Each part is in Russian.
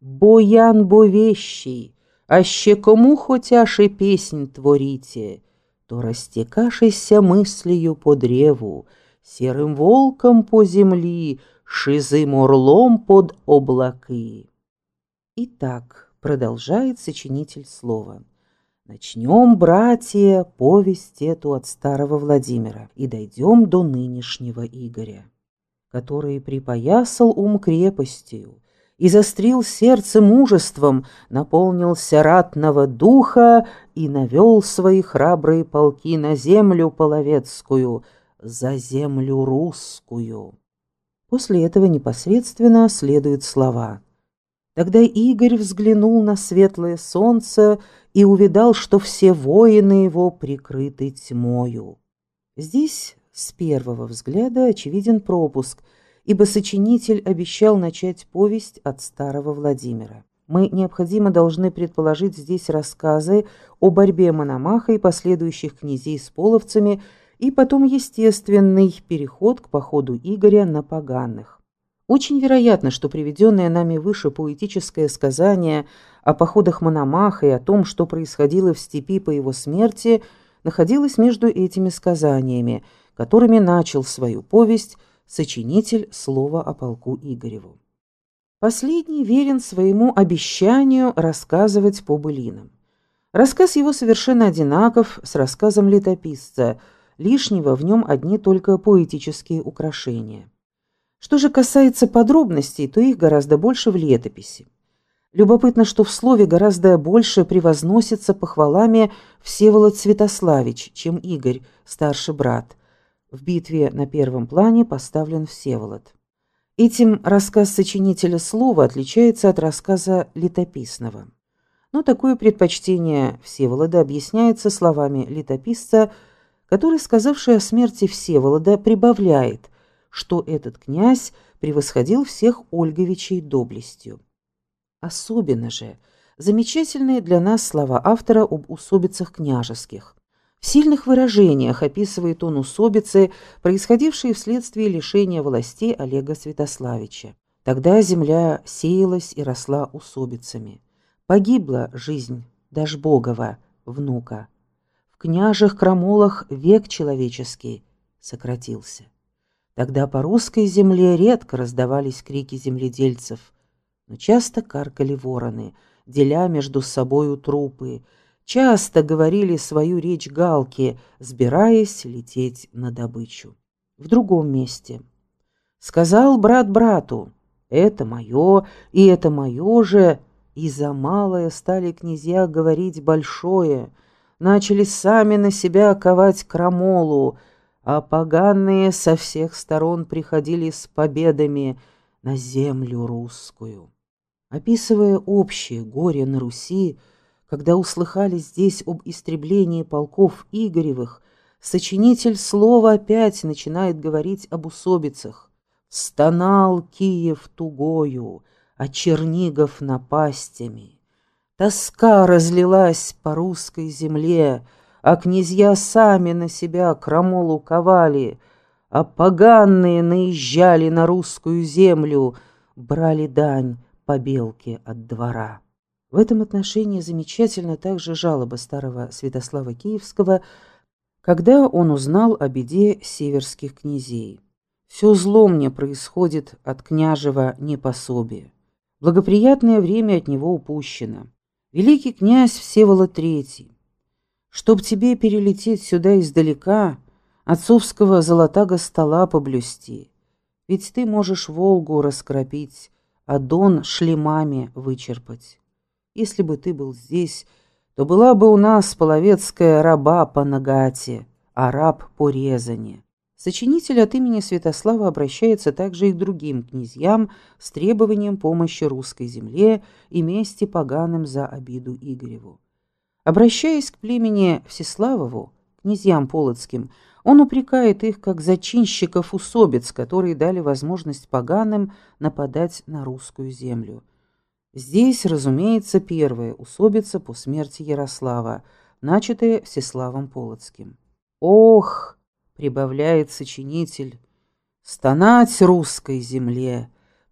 Боян бо вещий, аще кому хотяше песнь творите, то растекашися мыслью по древу, серым волком по земли, шизым орлом под облаки. Итак, продолжает сочинитель слова. Начнем, братья, повесть эту от старого Владимира и дойдем до нынешнего Игоря, который припоясал ум крепостью и застрил сердце мужеством, наполнился ратного духа и навел свои храбрые полки на землю половецкую, за землю русскую. После этого непосредственно следуют слова. Тогда Игорь взглянул на светлое солнце и увидал, что все воины его прикрыты тьмою. Здесь с первого взгляда очевиден пропуск, ибо сочинитель обещал начать повесть от старого Владимира. Мы необходимо должны предположить здесь рассказы о борьбе Мономаха и последующих князей с половцами, и потом естественный переход к походу Игоря на поганых. Очень вероятно, что приведенное нами выше поэтическое сказание о походах Мономаха и о том, что происходило в степи по его смерти, находилось между этими сказаниями, которыми начал свою повесть сочинитель слова о полку Игореву. Последний верен своему обещанию рассказывать по былинам. Рассказ его совершенно одинаков с рассказом летописца, лишнего в нем одни только поэтические украшения. Что же касается подробностей, то их гораздо больше в летописи. Любопытно, что в слове гораздо больше превозносится похвалами Всеволод Святославич, чем Игорь, старший брат. В битве на первом плане поставлен Всеволод. Этим рассказ сочинителя слова отличается от рассказа летописного. Но такое предпочтение Всеволода объясняется словами летописца, который, сказавший о смерти Всеволода, прибавляет, что этот князь превосходил всех Ольговичей доблестью. Особенно же замечательные для нас слова автора об усобицах княжеских. В сильных выражениях описывает он усобицы, происходившие вследствие лишения властей Олега Святославича. Тогда земля сеялась и росла усобицами. Погибла жизнь Дашбогова, внука. В княжих крамолах век человеческий сократился. Тогда по русской земле редко раздавались крики земледельцев, но часто каркали вороны, деля между собою трупы, часто говорили свою речь галки, сбираясь лететь на добычу. В другом месте. Сказал брат брату: «Это мое, и это мое же», и за малое стали князья говорить большое, начали сами на себя ковать крамолу, а поганые со всех сторон приходили с победами на землю русскую. Описывая общее горе на Руси, когда услыхали здесь об истреблении полков Игоревых, сочинитель слова опять начинает говорить об усобицах. «Стонал Киев тугою, а Чернигов напастями. Тоска разлилась по русской земле, а князья сами на себя крамолу ковали, а поганые наезжали на русскую землю, брали дань побелке от двора». В этом отношении замечательна также жалоба старого Святослава Киевского, когда он узнал о беде северских князей. «Все зло мне происходит от княжего непособия. Благоприятное время от него упущено. Великий князь Всеволод III, чтоб тебе перелететь сюда издалека, отцовского золотого стола поблюсти, ведь ты можешь Волгу раскропить, а Дон шлемами вычерпать. Если бы ты был здесь, то была бы у нас половецкая раба по Нагате, а раб по Рязани». Сочинитель от имени Святослава обращается также и к другим князьям с требованием помощи русской земле и мести поганым за обиду Игореву. Обращаясь к племени Всеславову, князьям полоцким, он упрекает их как зачинщиков усобиц, которые дали возможность поганым нападать на русскую землю. Здесь, разумеется, первая усобица по смерти Ярослава, начатая Всеславом Полоцким. «Ох!» — прибавляет сочинитель, «стонать русской земле,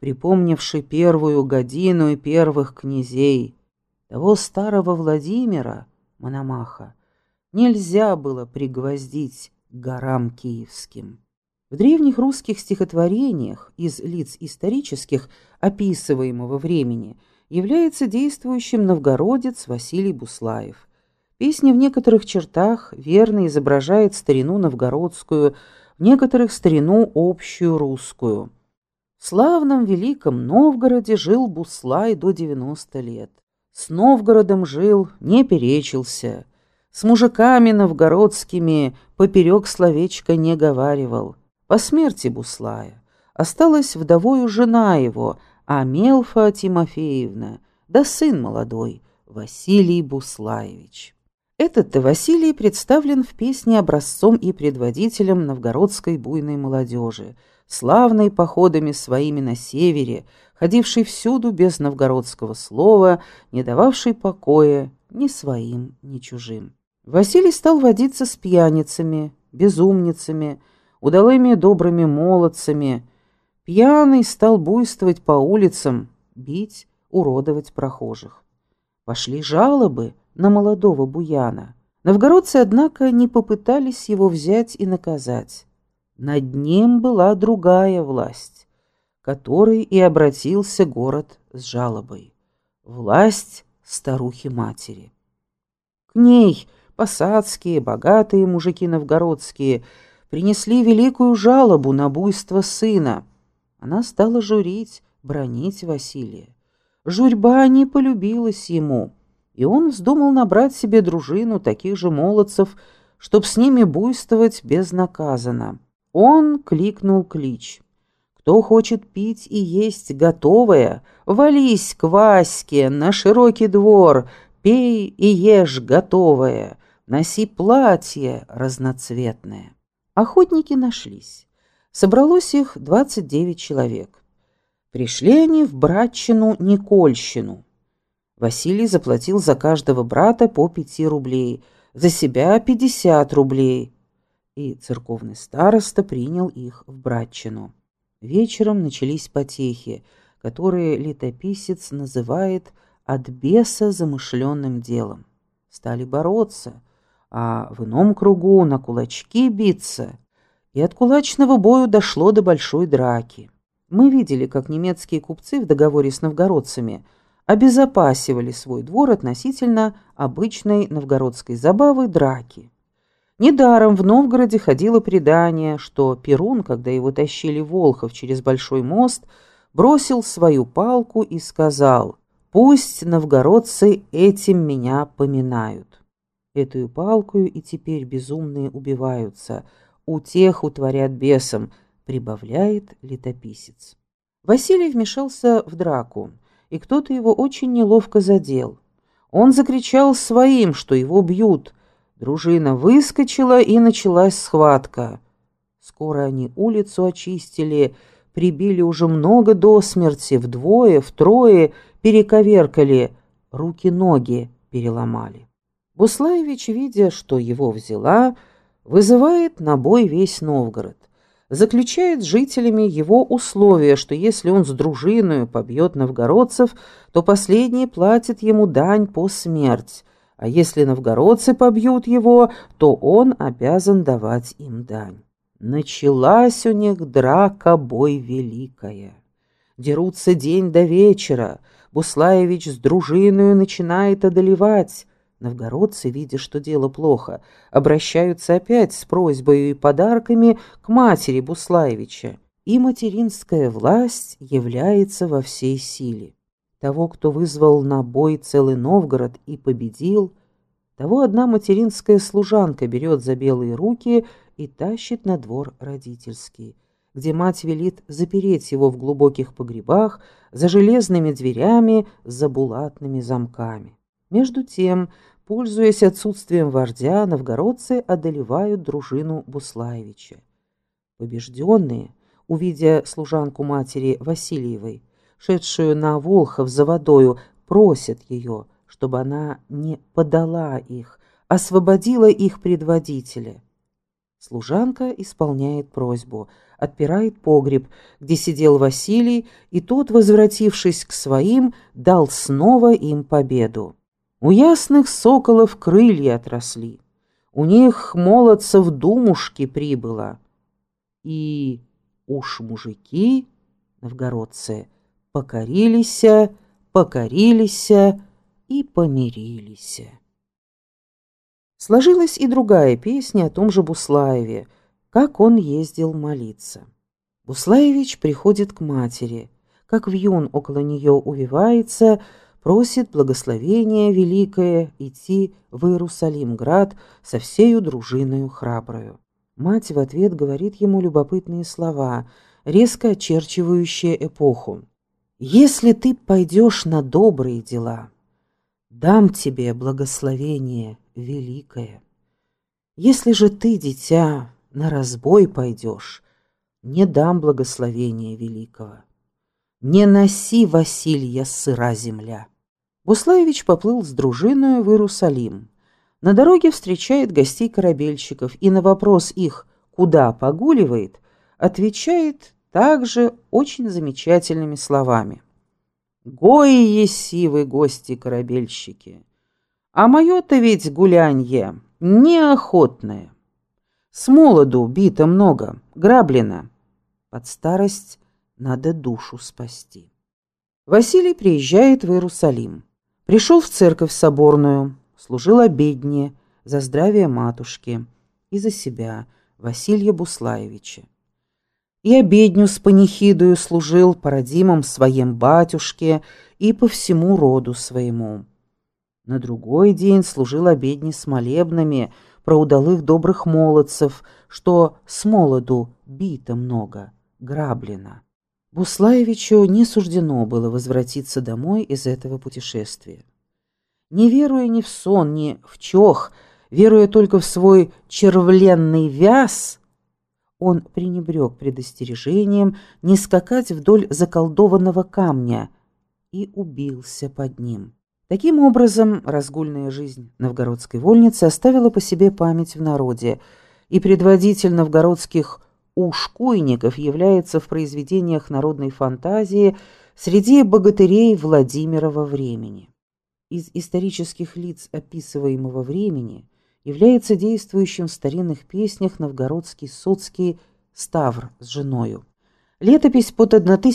припомнивший первую годину и первых князей. Того старого Владимира, Мономаха, нельзя было пригвоздить к горам киевским. В древних русских стихотворениях из лиц исторических описываемого времени является действующим новгородец Василий Буслаев. Песня в некоторых чертах верно изображает старину новгородскую, в некоторых старину общую русскую. В славном великом Новгороде жил Буслай до 90 лет. С Новгородом жил, не перечился, с мужиками новгородскими поперек словечка не говаривал. По смерти Буслая осталась вдовою жена его, Амелфа Тимофеевна, да сын молодой, Василий Буслаевич. Этот-то Василий представлен в песне образцом и предводителем новгородской буйной молодежи, славной походами своими на севере, ходивший всюду без новгородского слова, не дававший покоя ни своим, ни чужим. Василий стал водиться с пьяницами, безумницами, удалыми добрыми молодцами. Пьяный стал буйствовать по улицам, бить, уродовать прохожих. Пошли жалобы на молодого буяна. Новгородцы, однако, не попытались его взять и наказать. Над ним была другая власть, к которой и обратился город с жалобой. Власть старухи-матери. К ней посадские, богатые мужики новгородские принесли великую жалобу на буйство сына. Она стала журить, бранить Василия. Журьба не полюбилась ему, и он вздумал набрать себе дружину таких же молодцев, чтоб с ними буйствовать безнаказанно. Он кликнул клич. «Кто хочет пить и есть готовое, вались к Ваське на широкий двор, пей и ешь готовое, носи платье разноцветное». Охотники нашлись. Собралось их 29 человек. Пришли они в братчину Никольщину. Василий заплатил за каждого брата по 5 рублей, за себя 50 рублей. И церковный староста принял их в братчину. Вечером начались потехи, которые летописец называет «от беса замышленным делом». Стали бороться, а в ином кругу на кулачки биться. И от кулачного бою дошло до большой драки. Мы видели, как немецкие купцы в договоре с новгородцами обезопасивали свой двор относительно обычной новгородской забавы драки. Недаром в Новгороде ходило предание, что Перун, когда его тащили Волхов через Большой мост, бросил свою палку и сказал: «Пусть новгородцы этим меня поминают». Эту палкою и теперь безумные убиваются, утеху творят бесам, прибавляет летописец. Василий вмешался в драку, и кто-то его очень неловко задел. Он закричал своим, что его бьют. Дружина выскочила, и началась схватка. Скоро они улицу очистили, прибили уже много до смерти, вдвое, втрое перековеркали, руки-ноги переломали. Буслаевич, видя, что его взяла, вызывает на бой весь Новгород. Заключает с жителями его условие, что если он с дружиною побьет новгородцев, то последние платят ему дань по смерть, а если новгородцы побьют его, то он обязан давать им дань. Началась у них драка, бой великая. Дерутся день до вечера. Буслаевич с дружиною начинает одолевать. Новгородцы, видя, что дело плохо, обращаются опять с просьбой и подарками к матери Буслаевича. И материнская власть является во всей силе. Того, кто вызвал на бой целый Новгород и победил, того одна материнская служанка берет за белые руки и тащит на двор родительский, где мать велит запереть его в глубоких погребах за железными дверями, за булатными замками. Между тем, пользуясь отсутствием вождя, новгородцы одолевают дружину Буслаевича. Побежденные, увидя служанку матери Васильевой, шедшую на Волхов за водою, просят ее, чтобы она не подала их, освободила их предводителя. Служанка исполняет просьбу, отпирает погреб, где сидел Василий, и тот, возвратившись к своим, дал снова им победу. У ясных соколов крылья отросли, у них молодцев думушки прибыло, и уж мужики, новгородцы, покорилися и помирилися. Сложилась и другая песня о том же Буслаеве, как он ездил молиться. Буслаевич приходит к матери, как вьюн около нее увивается, просит благословения великое идти в Иерусалим-град со всею дружиною храброю. Мать в ответ говорит ему любопытные слова, резко очерчивающие эпоху. «Если ты пойдешь на добрые дела, дам тебе благословение великое. Если же ты, дитя, на разбой пойдешь, не дам благословения великого. Не носи, Василья, сыра земля». Буслаевич поплыл с дружиною в Иерусалим. На дороге встречает гостей корабельщиков и на вопрос их, куда погуливает, отвечает также очень замечательными словами. «Гои еси вы, гости-корабельщики, а мое-то ведь гулянье неохотное. С молоду бито много, граблено. Под старость надо душу спасти». Василий приезжает в Иерусалим. Пришел в церковь соборную, служил обедне за здравие матушки и за себя, Василия Буслаевича. И обедню с панихидою служил по родимым своим батюшке и по всему роду своему. На другой день служил обедни с молебнами про удалых добрых молодцев, что с молоду бито много, граблено. Буслаевичу не суждено было возвратиться домой из этого путешествия. Не веруя ни в сон, ни в чох, веруя только в свой червленный вяз, он пренебрег предостережением не скакать вдоль заколдованного камня и убился под ним. Таким образом, разгульная жизнь новгородской вольницы оставила по себе память в народе, и предводитель новгородских ушкуйников является в произведениях народной фантазии среди богатырей Владимирова времени. Из исторических лиц описываемого времени является действующим в старинных песнях новгородский соцкий Ставр с женою. Летопись под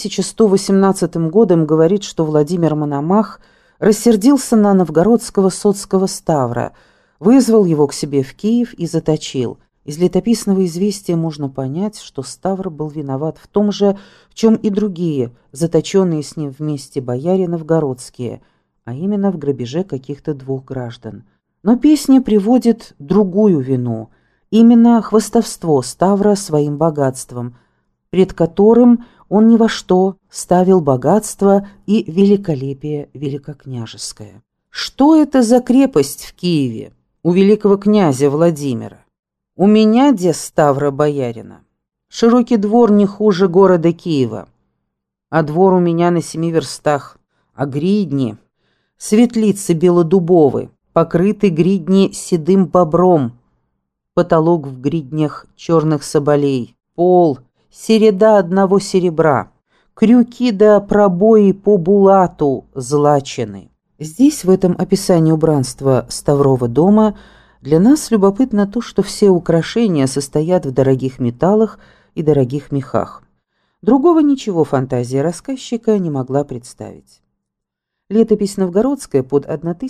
1118 годом говорит, что Владимир Мономах рассердился на новгородского соцкого Ставра, вызвал его к себе в Киев и заточил. Из летописного известия можно понять, что Ставр был виноват в том же, в чем и другие, заточенные с ним вместе бояре новгородские, а именно в грабеже каких-то двух граждан. Но песня приводит другую вину, именно хвастовство Ставра своим богатством, пред которым он ни во что ставил богатство и великолепие великокняжеское. Что это за крепость в Киеве у великого князя Владимира? У меня, де Ставра боярина, широкий двор не хуже города Киева, а двор у меня на 7 верстах, а гридни, светлицы белодубовы, покрыты гридни седым бобром, потолок в гриднях черных соболей, пол, середа одного серебра, крюки да пробои по булату злачены. Здесь, в этом описании убранства Ставрова дома, для нас любопытно то, что все украшения состоят в дорогих металлах и дорогих мехах. Другого ничего фантазия рассказчика не могла представить. Летопись новгородская под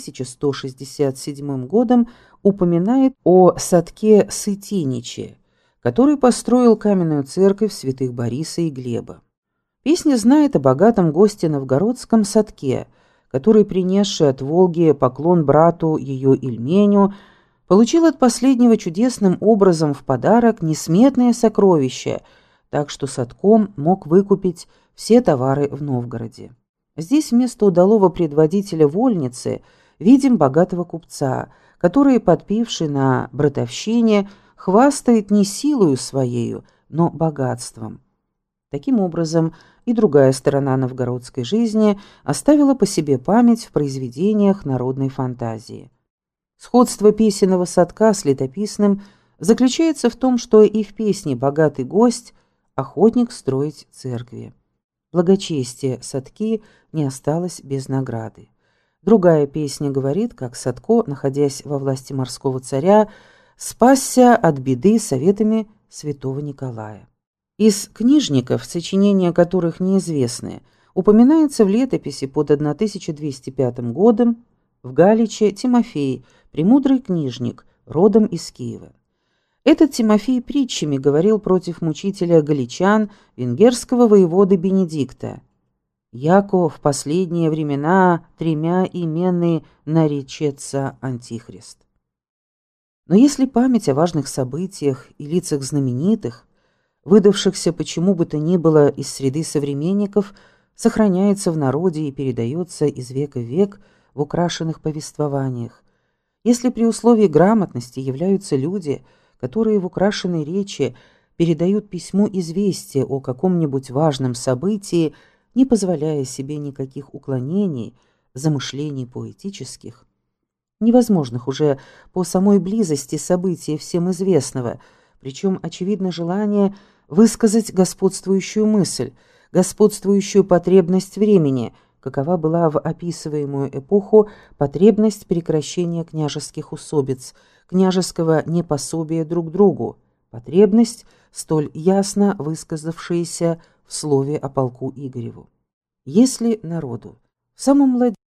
1167 годом упоминает о садке Сытиниче, который построил каменную церковь святых Бориса и Глеба. Песня знает о богатом госте новгородском садке, который, принесший от Волги поклон брату ее Ильменю, получил от последнего чудесным образом в подарок несметное сокровище, так что садком мог выкупить все товары в Новгороде. Здесь вместо удалого предводителя вольницы видим богатого купца, который, подпивший на братовщине, хвастает не силою своею, но богатством. Таким образом, и другая сторона новгородской жизни оставила по себе память в произведениях народной фантазии. Сходство песенного садка с летописным заключается в том, что и в песне «Богатый гость» охотник строить церкви. Благочестие Садки не осталось без награды. Другая песня говорит, как Садко, находясь во власти морского царя, спасся от беды советами святого Николая. Из книжников, сочинения которых неизвестны, упоминается в летописи под 1205 годом в Галиче Тимофей, премудрый книжник, родом из Киева. Этот Тимофей притчами говорил против мучителя галичан, венгерского воеводы Бенедикта. «Яко в последние времена тремя имены наречется Антихрист». Но если память о важных событиях и лицах знаменитых, выдавшихся почему бы то ни было из среды современников, сохраняется в народе и передается из века в век в украшенных повествованиях, если при условии грамотности являются люди, которые в украшенной речи передают письму известие о каком-нибудь важном событии, не позволяя себе никаких уклонений, замышлений поэтических, невозможных уже по самой близости события всем известного, причем очевидно желание высказать господствующую мысль, господствующую потребность времени, какова была в описываемую эпоху потребность прекращения княжеских усобиц, княжеского непособия друг другу, потребность, столь ясно высказавшаяся в слове о полку Игореву. Если народу в самом